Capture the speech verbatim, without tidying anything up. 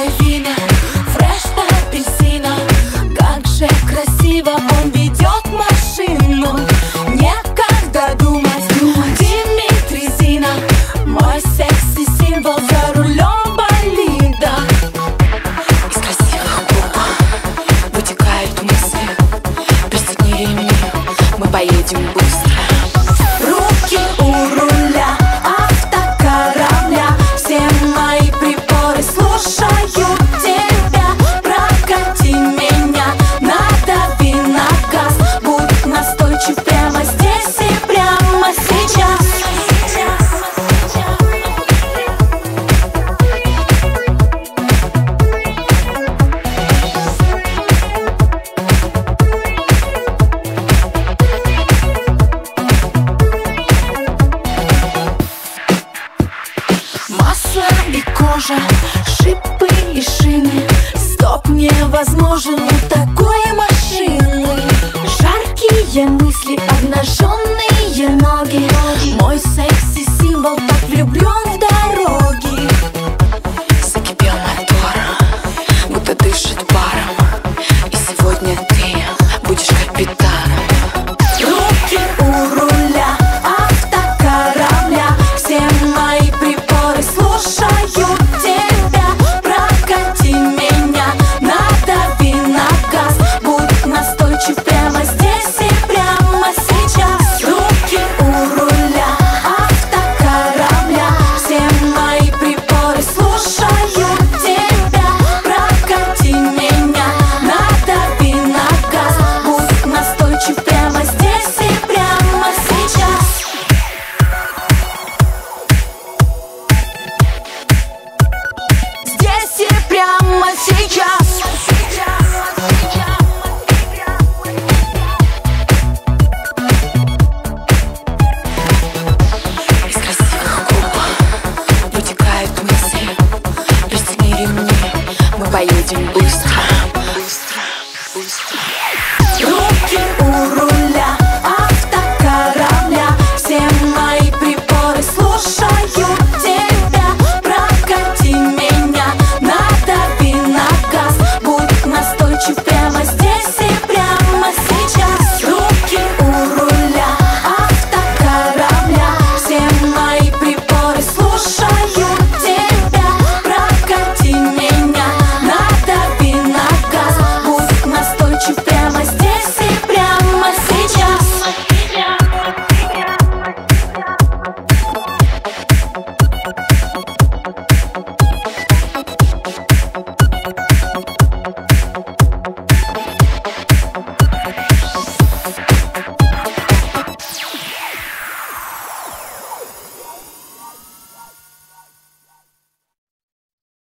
Розовые вина, фреш апельсина. Как же красиво он ведет машину. Некогда думать, Дмитрий Зина, мой секси-символ за рулем болида. Из красивых губ вытекают мысли. Пристегни ремни, мы поедем быстро. Руки у руля автокорабля. Все мои приборы слушают тебя. Прокати меня, надави на газ. Будь настойчив прямо здесь и прямо сейчас. Масло и кожа, шипы и шины. Стоп невозможен у такой машины. Жаркие мысли, обнаженные ноги.